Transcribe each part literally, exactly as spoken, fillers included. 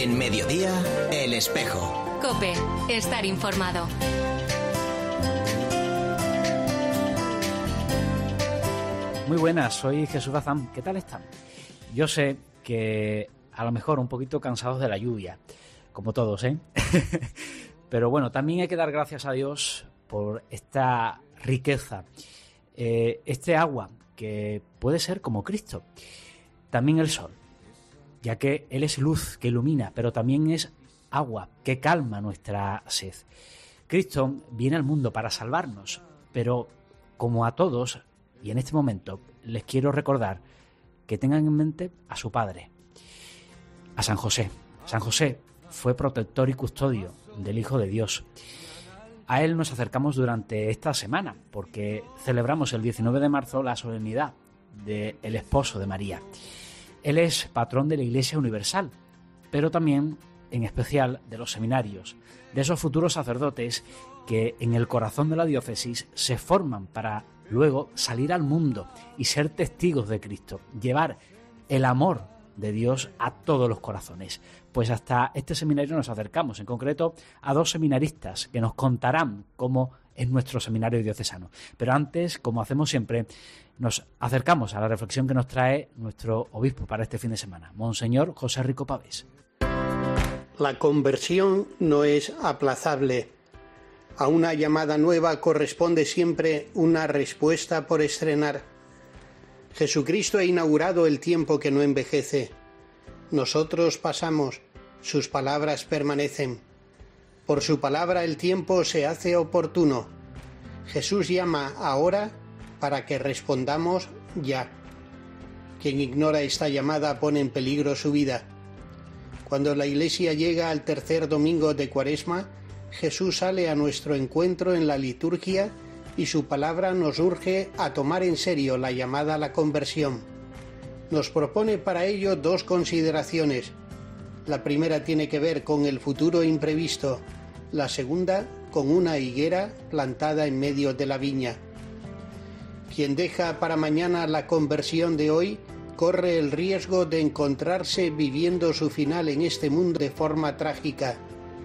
En Mediodía, El Espejo. COPE, estar informado. Muy buenas, soy Jesús Bazán. ¿Qué tal están? Yo sé que a lo mejor un poquito cansados de la lluvia, como todos, ¿eh? Pero bueno, también hay que dar gracias a Dios por esta riqueza, eh, este agua que puede ser como Cristo. También el sol, ya que Él es luz que ilumina, pero también es agua que calma nuestra sed. Cristo viene al mundo para salvarnos, pero como a todos, y en este momento les quiero recordar que tengan en mente a su Padre, a San José. San José fue protector y custodio del Hijo de Dios. A él nos acercamos durante esta semana, porque celebramos el diecinueve de marzo la solemnidad del esposo de María. Él es patrón de la Iglesia Universal, pero también, en especial, de los seminarios, de esos futuros sacerdotes que en el corazón de la diócesis se forman para luego salir al mundo y ser testigos de Cristo, llevar el amor de Dios a todos los corazones. Pues hasta este seminario nos acercamos, en concreto a dos seminaristas que nos contarán cómo es nuestro seminario diocesano. Pero antes, como hacemos siempre, nos acercamos a la reflexión que nos trae nuestro obispo para este fin de semana, Monseñor José Rico Pavés. La conversión no es aplazable. A una llamada nueva corresponde siempre una respuesta por estrenar. Jesucristo ha inaugurado el tiempo que no envejece. Nosotros pasamos, sus palabras permanecen. Por su palabra el tiempo se hace oportuno. Jesús llama ahora para que respondamos ya. Quien ignora esta llamada pone en peligro su vida. Cuando la Iglesia llega al tercer domingo de Cuaresma, Jesús sale a nuestro encuentro en la liturgia y su palabra nos urge a tomar en serio la llamada a la conversión. Nos propone para ello dos consideraciones. La primera tiene que ver con el futuro imprevisto, la segunda con una higuera plantada en medio de la viña. Quien deja para mañana la conversión de hoy corre el riesgo de encontrarse viviendo su final en este mundo de forma trágica.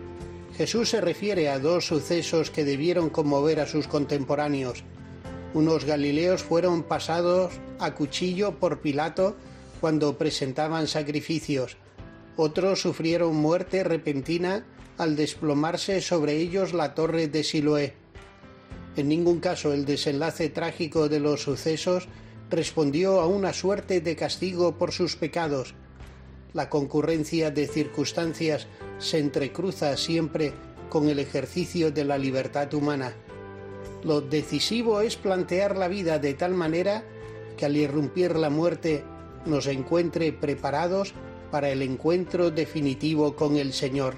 Jesús se refiere a dos sucesos que debieron conmover a sus contemporáneos. Unos galileos fueron pasados a cuchillo por Pilato cuando presentaban sacrificios. Otros sufrieron muerte repentina al desplomarse sobre ellos la torre de Siloé. En ningún caso el desenlace trágico de los sucesos respondió a una suerte de castigo por sus pecados. La concurrencia de circunstancias se entrecruza siempre con el ejercicio de la libertad humana. Lo decisivo es plantear la vida de tal manera que al irrumpir la muerte nos encuentre preparados para el encuentro definitivo con el Señor.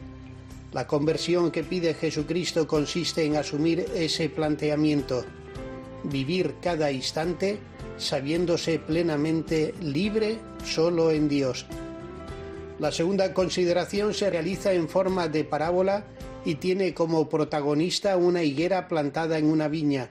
La conversión que pide Jesucristo consiste en asumir ese planteamiento, vivir cada instante sabiéndose plenamente libre solo en Dios. La segunda consideración se realiza en forma de parábola y tiene como protagonista una higuera plantada en una viña.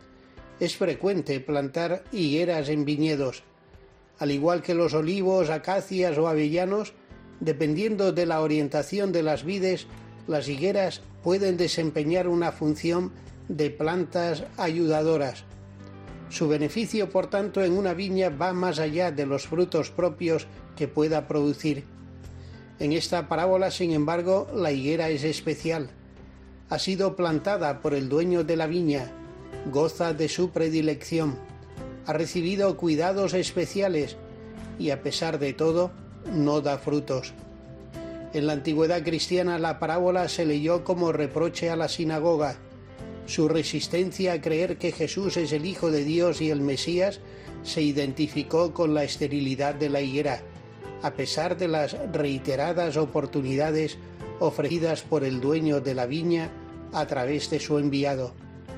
Es frecuente plantar higueras en viñedos. Al igual que los olivos, acacias o avellanos, dependiendo de la orientación de las vides, las higueras pueden desempeñar una función de plantas ayudadoras. Su beneficio, por tanto, en una viña va más allá de los frutos propios que pueda producir. En esta parábola, sin embargo, la higuera es especial. Ha sido plantada por el dueño de la viña, goza de su predilección, ha recibido cuidados especiales y, a pesar de todo, no da frutos. En la antigüedad cristiana la parábola se leyó como reproche a la sinagoga. Su resistencia a creer que Jesús es el Hijo de Dios y el Mesías se identificó con la esterilidad de la higuera, a pesar de las reiteradas oportunidades ofrecidas por el dueño de la viña a través de su enviado.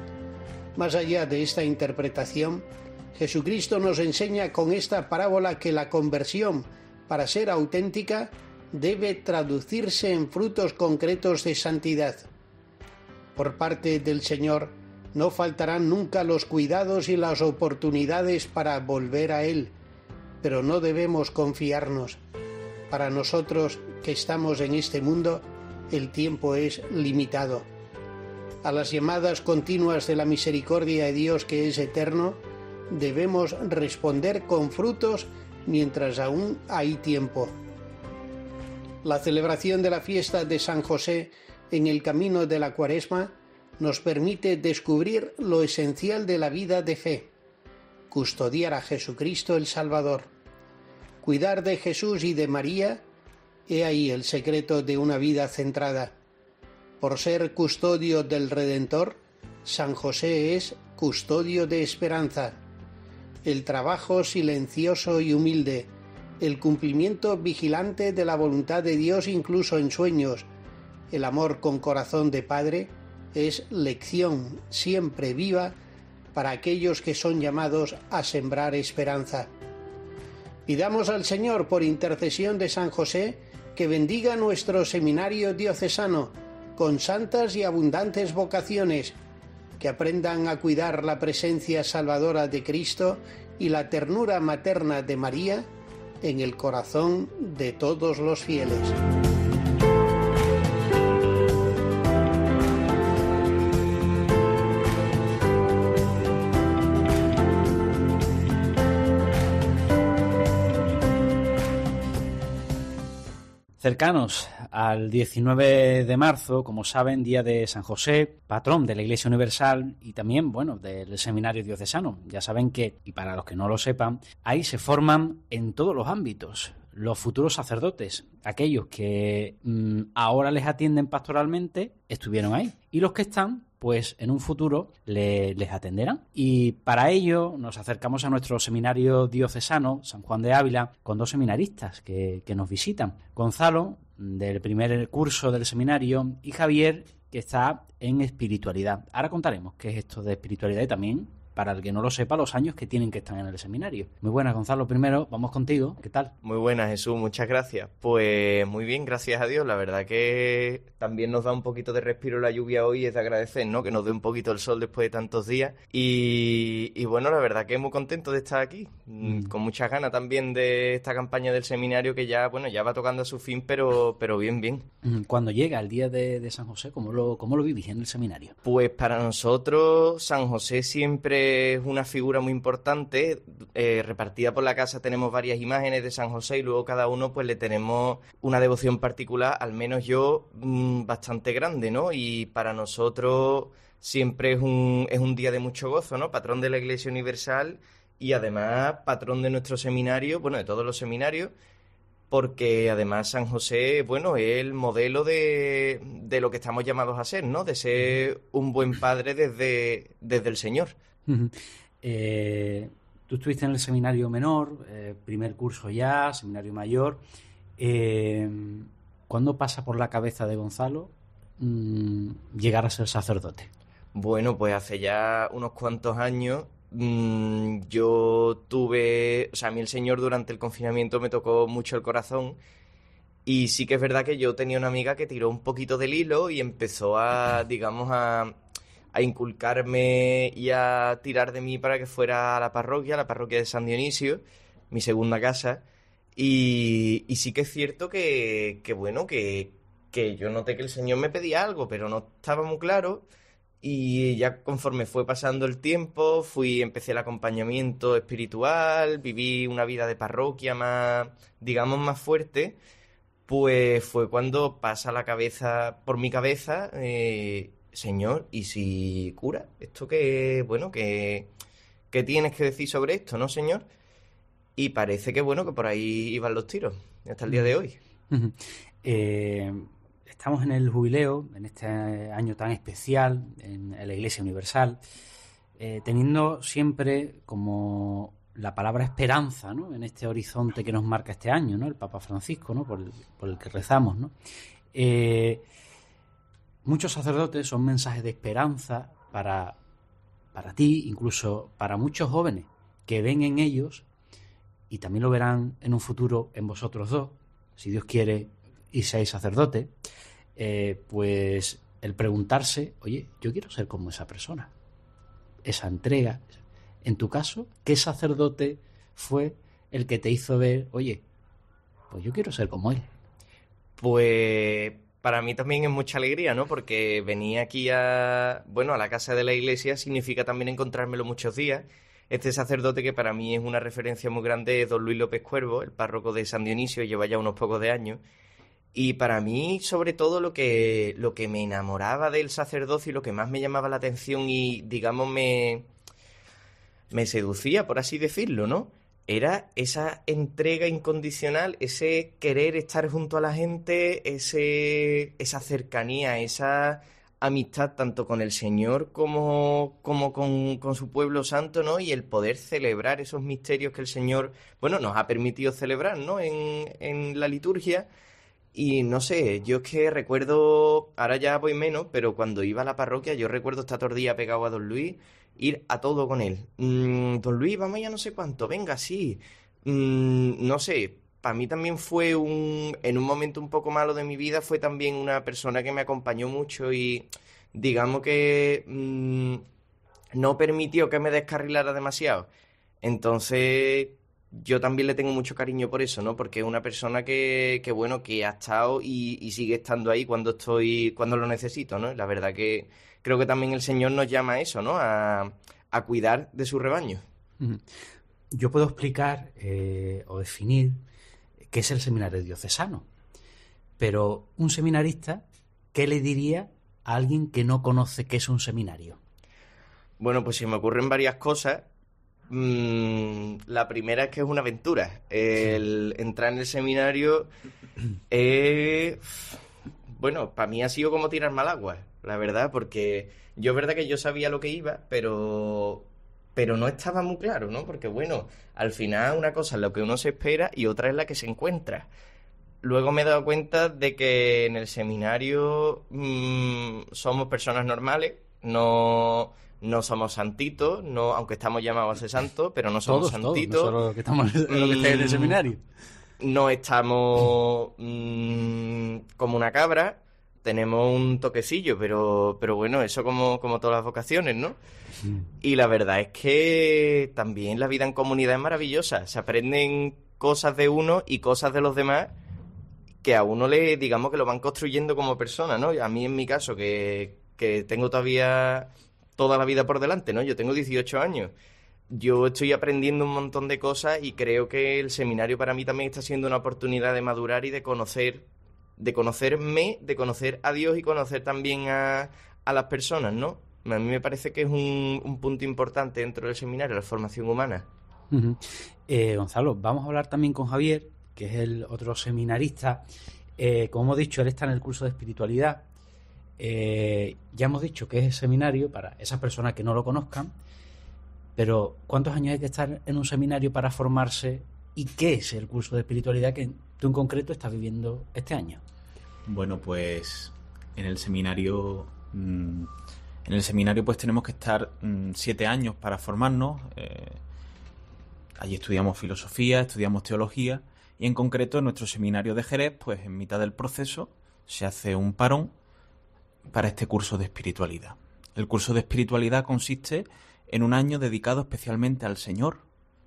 Más allá de esta interpretación, Jesucristo nos enseña con esta parábola que la conversión, para ser auténtica, debe traducirse en frutos concretos de santidad. Por parte del Señor, no faltarán nunca los cuidados y las oportunidades para volver a Él, pero no debemos confiarnos. Para nosotros que estamos en este mundo, el tiempo es limitado. A las llamadas continuas de la misericordia de Dios, que es eterno, debemos responder con frutos mientras aún hay tiempo. La celebración de la fiesta de San José en el camino de la Cuaresma nos permite descubrir lo esencial de la vida de fe: custodiar a Jesucristo el Salvador. Cuidar de Jesús y de María, he ahí el secreto de una vida centrada. Por ser custodio del Redentor, San José es custodio de esperanza. El trabajo silencioso y humilde, el cumplimiento vigilante de la voluntad de Dios incluso en sueños, el amor con corazón de padre, es lección siempre viva para aquellos que son llamados a sembrar esperanza. Pidamos al Señor, por intercesión de San José, que bendiga nuestro seminario diocesano con santas y abundantes vocaciones, que aprendan a cuidar la presencia salvadora de Cristo y la ternura materna de María en el corazón de todos los fieles. Cercanos al diecinueve de marzo, como saben, día de San José, patrón de la Iglesia Universal y también, bueno, del Seminario Diocesano. Ya saben que, y para los que no lo sepan, ahí se forman en todos los ámbitos los futuros sacerdotes. Aquellos que mmm, ahora les atienden pastoralmente estuvieron ahí, y los que están, pues en un futuro le, les atenderán. Y para ello nos acercamos a nuestro seminario diocesano, San Juan de Ávila, con dos seminaristas que, que nos visitan. Gonzalo, del primer curso del seminario, y Javier, que está en espiritualidad. Ahora contaremos qué es esto de espiritualidad y también, para el que no lo sepa, los años que tienen que estar en el seminario. Muy buenas, Gonzalo. Primero, vamos contigo. ¿Qué tal? Muy buenas, Jesús. Muchas gracias. Pues muy bien, gracias a Dios. La verdad que también nos da un poquito de respiro la lluvia hoy, es de agradecer, ¿no? Que nos dé un poquito el sol después de tantos días. Y, y bueno, la verdad que muy contento de estar aquí. Mm. Con muchas ganas también de esta campaña del seminario que ya, bueno, ya va tocando a su fin, pero, pero bien, bien. Cuando llega el día de, de San José, ¿cómo lo, cómo lo vivís en el seminario? Pues para nosotros, San José siempre es una figura muy importante. Eh, repartida por la casa tenemos varias imágenes de San José y luego cada uno pues le tenemos una devoción particular, al menos yo, mmm, bastante grande, ¿no? Y para nosotros siempre es un, es un día de mucho gozo, ¿no? Patrón de la Iglesia Universal y además patrón de nuestro seminario, bueno, de todos los seminarios, porque además San José, bueno, es el modelo de, de lo que estamos llamados a ser, ¿no? De ser un buen padre desde, desde el Señor. Uh-huh. Eh, tú estuviste en el seminario menor, eh, primer curso ya, seminario mayor. Eh, ¿Cuándo pasa por la cabeza de Gonzalo mmm, llegar a ser sacerdote? Bueno, pues hace ya unos cuantos años mmm, yo tuve... O sea, a mí el Señor durante el confinamiento me tocó mucho el corazón y sí que es verdad que yo tenía una amiga que tiró un poquito del hilo y empezó a, digamos, a... a inculcarme y a tirar de mí para que fuera a la parroquia, la parroquia de San Dionisio, mi segunda casa, y, y sí que es cierto que, que bueno, que, que yo noté que el Señor me pedía algo, pero no estaba muy claro, y ya conforme fue pasando el tiempo, fui, empecé el acompañamiento espiritual, viví una vida de parroquia más, digamos, más fuerte, pues fue cuando pasa la cabeza, por mi cabeza, eh, Señor, ¿y si cura? Esto que, bueno, que, que tienes que decir sobre esto, ¿no, Señor? Y parece que, bueno, que por ahí iban los tiros, hasta el día de hoy. Uh-huh. Eh, estamos en el jubileo, en este año tan especial, en, en la Iglesia Universal, eh, teniendo siempre como la palabra esperanza, ¿no? En este horizonte que nos marca este año, ¿no? El Papa Francisco, ¿no? Por el, por el que rezamos, ¿no? Eh, Muchos sacerdotes son mensajes de esperanza para, para ti, incluso para muchos jóvenes que ven en ellos, y también lo verán en un futuro en vosotros dos, si Dios quiere y seáis sacerdotes, eh, pues el preguntarse, oye, yo quiero ser como esa persona, esa entrega. En tu caso, ¿qué sacerdote fue el que te hizo ver, oye, pues yo quiero ser como él. Pues para mí también es mucha alegría, ¿no? Porque venir aquí a, bueno, a la casa de la iglesia significa también encontrármelo muchos días. Este sacerdote, que para mí es una referencia muy grande, es don Luis López Cuervo, el párroco de San Dionisio, lleva ya unos pocos de años. Y para mí, sobre todo, lo que, lo que me enamoraba del sacerdocio y lo que más me llamaba la atención y, digamos, me, me seducía, por así decirlo, ¿no? Era esa entrega incondicional, ese querer estar junto a la gente, ese, esa cercanía, esa amistad tanto con el Señor como, como con, con su pueblo santo, ¿no? Y el poder celebrar esos misterios que el Señor, bueno, nos ha permitido celebrar, ¿no? En, en la liturgia. Y no sé, yo es que recuerdo, ahora ya voy menos, pero cuando iba a la parroquia, yo recuerdo estar todo el día pegado a don Luis, ir a todo con él. Mm, don Luis, vamos ya no sé cuánto, venga, sí. Mm, no sé, para mí también fue un, en un momento un poco malo de mi vida, fue también una persona que me acompañó mucho y digamos que mmm, no permitió que me descarrilara demasiado. Entonces, yo también le tengo mucho cariño por eso, ¿no? Porque es una persona que, que bueno, que ha estado y, y sigue estando ahí cuando estoy, cuando lo necesito, ¿no? La verdad que creo que también el Señor nos llama a eso, ¿no? A, a cuidar de su rebaño. Yo puedo explicar eh, o definir qué es el seminario diocesano, pero un seminarista, ¿qué le diría a alguien que no conoce qué es un seminario? Bueno, pues se me ocurren varias cosas. Mm, la primera es que es una aventura. El sí. Entrar en el seminario, eh, bueno, para mí ha sido como tirarme al agua, la verdad, porque yo es verdad que yo sabía lo que iba, pero, pero no estaba muy claro, ¿no? Porque bueno, al final una cosa es lo que uno se espera y otra es la que se encuentra. Luego me he dado cuenta de que en el seminario mmm, somos personas normales, no... No somos santitos, no, aunque estamos llamados a ser santos, pero no somos todos, santitos. Todos, no solo los que estamos en lo que esté en el seminario. No estamos mmm, como una cabra, tenemos un toquecillo, pero, pero bueno, eso como, como todas las vocaciones, ¿no? Sí. Y la verdad es que también la vida en comunidad es maravillosa. Se aprenden cosas de uno y cosas de los demás que a uno le, digamos, que lo van construyendo como persona, ¿no? A mí, en mi caso, que, que tengo todavía toda la vida por delante, ¿no? Yo tengo dieciocho años. Yo estoy aprendiendo un montón de cosas y creo que el seminario para mí también está siendo una oportunidad de madurar y de conocer, de conocerme, de conocer a Dios y conocer también a, a las personas, ¿no? A mí me parece que es un, un punto importante dentro del seminario, la formación humana. Uh-huh. Eh, Gonzalo, vamos a hablar también con Javier, que es el otro seminarista. Eh, como hemos dicho, él está en el curso de espiritualidad. Eh, ya hemos dicho que es el seminario para esas personas que no lo conozcan, pero ¿cuántos años hay que estar en un seminario para formarse? ¿Y qué es el curso de espiritualidad que tú en concreto estás viviendo este año? Bueno, pues en el seminario mmm, en el seminario pues tenemos que estar mmm, siete años para formarnos. Eh, allí estudiamos filosofía, estudiamos teología y en concreto en nuestro seminario de Jerez, pues en mitad del proceso se hace un parón para este curso de espiritualidad. El curso de espiritualidad consiste en un año dedicado especialmente al Señor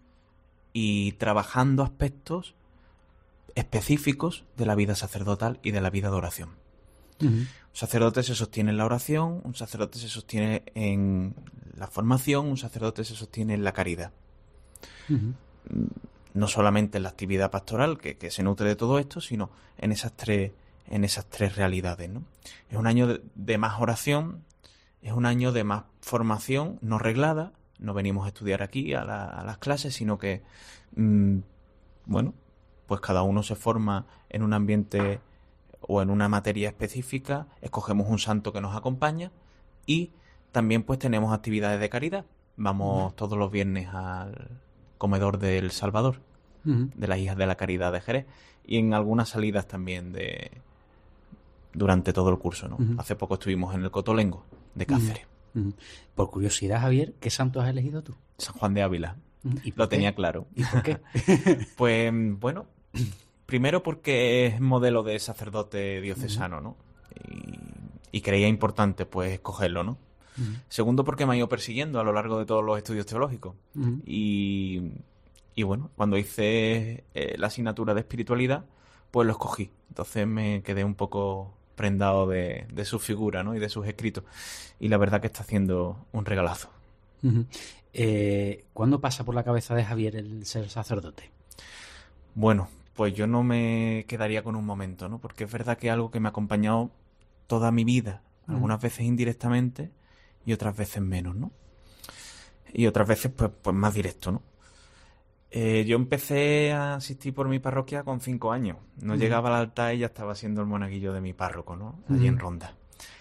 y trabajando aspectos específicos de la vida sacerdotal y de la vida de oración. Uh-huh. Un sacerdote se sostiene en la oración, un sacerdote se sostiene en la formación, un sacerdote se sostiene en la caridad. Uh-huh. No solamente en la actividad pastoral, que, que se nutre de todo esto, sino en esas tres en esas tres realidades, ¿no? Es un año de, de más oración, es un año de más formación no reglada, no venimos a estudiar aquí a, la, a las clases, sino que, mmm, bueno, pues cada uno se forma en un ambiente o en una materia específica, escogemos un santo que nos acompaña y también pues tenemos actividades de caridad. Vamos uh-huh. todos los viernes al comedor del Salvador, uh-huh. de las Hijas de la Caridad de Jerez, y en algunas salidas también de durante todo el curso, ¿no? Uh-huh. Hace poco estuvimos en el Cotolengo de Cáceres. Uh-huh. Uh-huh. Por curiosidad, Javier, ¿qué santo has elegido tú? San Juan de Ávila. Uh-huh. ¿Y Lo qué? tenía claro. ¿Y por qué? Pues, bueno, primero porque es modelo de sacerdote diocesano, ¿no? Y, y creía importante, pues, escogerlo, ¿no? Uh-huh. Segundo, porque me ha ido persiguiendo a lo largo de todos los estudios teológicos. Uh-huh. Y, y bueno, cuando hice eh, la asignatura de espiritualidad, pues lo escogí. Entonces me quedé un poco prendado de, de su figura, ¿no? Y de sus escritos. Y la verdad que está haciendo un regalazo. Uh-huh. Eh, ¿Cuándo pasa por la cabeza de Javier el ser sacerdote? Bueno, pues yo no me quedaría con un momento, ¿no? Porque es verdad que es algo que me ha acompañado toda mi vida, algunas uh-huh. veces indirectamente y otras veces menos, ¿no? Y otras veces pues, pues más directo, ¿no? Eh, yo empecé a asistir por mi parroquia con cinco años. No uh-huh. llegaba al altar y ya estaba siendo el monaguillo de mi párroco, ¿no? Allí uh-huh. en Ronda.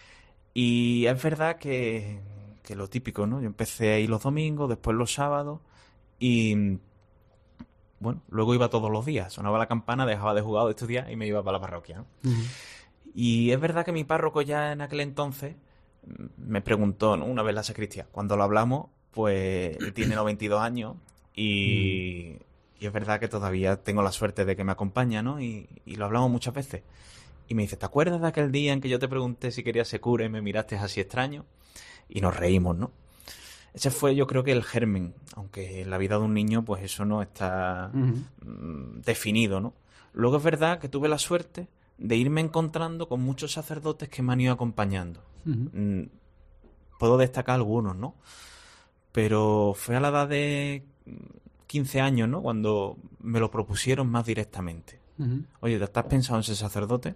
Y es verdad que, que lo típico, ¿no? Yo empecé a ir los domingos, después los sábados y, bueno, luego iba todos los días. Sonaba la campana, dejaba de jugar o de estudiar y me iba para la parroquia, ¿no? Uh-huh. Y es verdad que mi párroco ya en aquel entonces me preguntó, ¿no? Una vez la sacristía. Cuando lo hablamos, pues él tiene noventa y dos años. Y, y es verdad que todavía tengo la suerte de que me acompaña, ¿no? Y, y lo hablamos muchas veces. Y me dice, ¿te acuerdas de aquel día en que yo te pregunté si querías ser cura y me miraste así extraño? Y nos reímos, ¿no? Ese fue, yo creo que el germen, aunque en la vida de un niño, pues eso no está uh-huh. definido, ¿no? Luego es verdad que tuve la suerte de irme encontrando con muchos sacerdotes que me han ido acompañando. Uh-huh. Puedo destacar algunos, ¿no? Pero fue a la edad de quince años, ¿no? Cuando me lo propusieron más directamente. Uh-huh. Oye, ¿te estás pensando en ser sacerdote?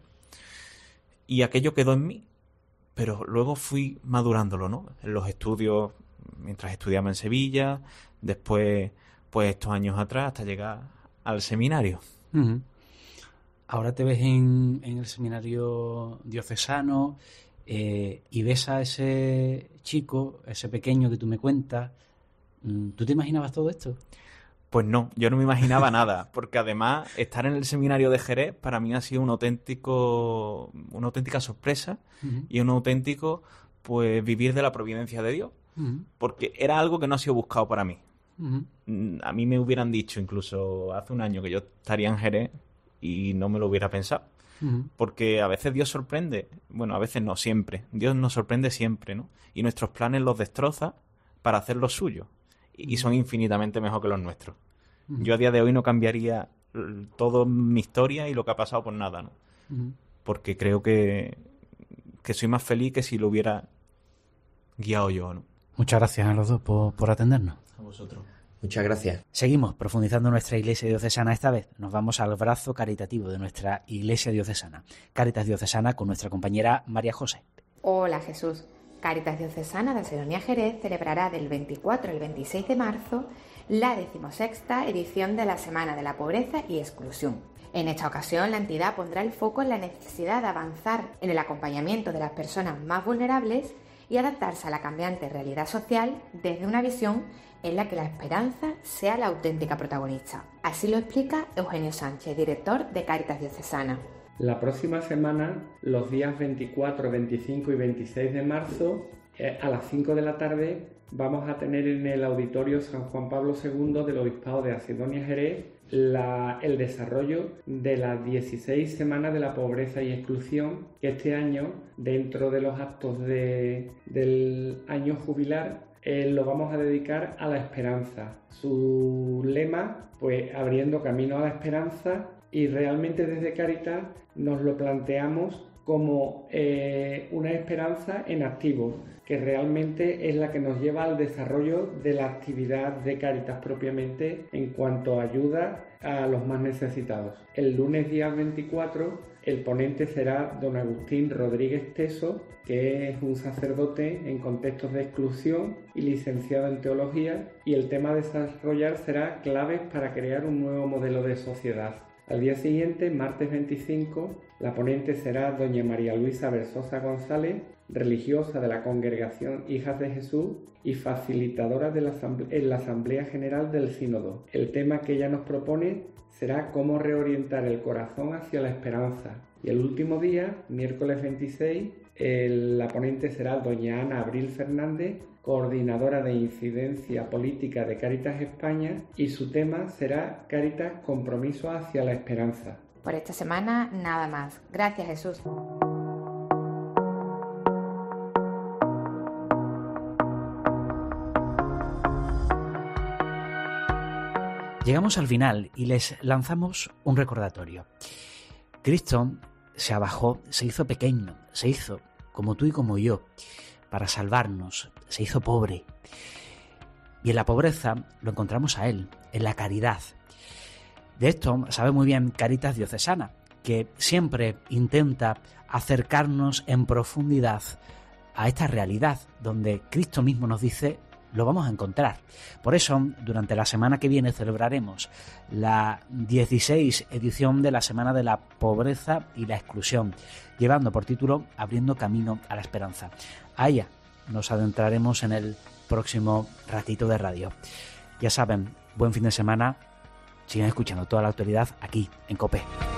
Y aquello quedó en mí. Pero luego fui madurándolo, ¿no? En los estudios, mientras estudiaba en Sevilla, después, pues estos años atrás, hasta llegar al seminario. Uh-huh. Ahora te ves en, en el seminario diocesano eh, y ves a ese chico, ese pequeño que tú me cuentas. ¿Tú te imaginabas todo esto? Pues no, yo no me imaginaba nada, porque además estar en el seminario de Jerez para mí ha sido un auténtico, una auténtica sorpresa uh-huh. y un auténtico, pues, vivir de la providencia de Dios, uh-huh. porque era algo que no ha sido buscado para mí. Uh-huh. A mí me hubieran dicho incluso hace un año que yo estaría en Jerez y no me lo hubiera pensado, uh-huh. porque a veces Dios sorprende, bueno, a veces no, siempre, Dios nos sorprende siempre, ¿no? Y nuestros planes los destroza para hacer lo suyo. Y son infinitamente mejor que los nuestros. Uh-huh. Yo a día de hoy no cambiaría toda mi historia y lo que ha pasado por nada, ¿no? Uh-huh. Porque creo que, que soy más feliz que si lo hubiera guiado yo, ¿no? Muchas gracias a los dos por, por atendernos. A vosotros. Muchas gracias. Seguimos profundizando en nuestra Iglesia Diocesana. Esta vez nos vamos al brazo caritativo de nuestra Iglesia Diocesana. Cáritas Diocesana con nuestra compañera María José. Hola, Jesús. Cáritas Diocesana de Seronia Jerez celebrará del veinticuatro al veintiséis de marzo la decimosexta edición de la Semana de la Pobreza y Exclusión. En esta ocasión, la entidad pondrá el foco en la necesidad de avanzar en el acompañamiento de las personas más vulnerables y adaptarse a la cambiante realidad social desde una visión en la que la esperanza sea la auténtica protagonista. Así lo explica Eugenio Sánchez, director de Cáritas Diocesana. La próxima semana, los días veinticuatro, veinticinco y veintiséis de marzo, eh, a las cinco de la tarde, vamos a tener en el Auditorio San Juan Pablo segundo del Obispado de Asidonia Jerez la, el desarrollo de las dieciséis Semanas de la Pobreza y Exclusión, que este año, dentro de los actos de, del año jubilar, eh, lo vamos a dedicar a la esperanza. Su lema, pues, abriendo camino a la esperanza. Y realmente desde Cáritas nos lo planteamos como eh, una esperanza en activo, que realmente es la que nos lleva al desarrollo de la actividad de Cáritas propiamente en cuanto a ayuda a los más necesitados. El lunes día veinticuatro el ponente será don Agustín Rodríguez Teso, que es un sacerdote en contextos de exclusión y licenciado en teología, y el tema a desarrollar será claves para crear un nuevo modelo de sociedad. Al día siguiente, martes veinticinco, la ponente será doña María Luisa Versosa González, religiosa de la Congregación Hijas de Jesús y facilitadora de la asamble- en la Asamblea General del Sínodo. El tema que ella nos propone será cómo reorientar el corazón hacia la esperanza. Y el último día, miércoles veintiséis, el, la ponente será doña Ana Abril Fernández, coordinadora de incidencia política de Cáritas España, y su tema será Cáritas, compromiso hacia la esperanza. Por esta semana, nada más. Gracias, Jesús. Llegamos al final y les lanzamos un recordatorio. Cristo se abajó, se hizo pequeño, se hizo como tú y como yo, para salvarnos, se hizo pobre. Y en la pobreza lo encontramos a Él, en la caridad. De esto sabe muy bien Cáritas Diocesana, que siempre intenta acercarnos en profundidad a esta realidad, donde Cristo mismo nos dice, lo vamos a encontrar. Por eso, durante la semana que viene celebraremos la dieciséis edición de la Semana de la Pobreza y la Exclusión, llevando por título Abriendo Camino a la Esperanza. A ella nos adentraremos en el próximo ratito de radio. Ya saben, buen fin de semana. Sigan escuchando toda la actualidad aquí en COPE.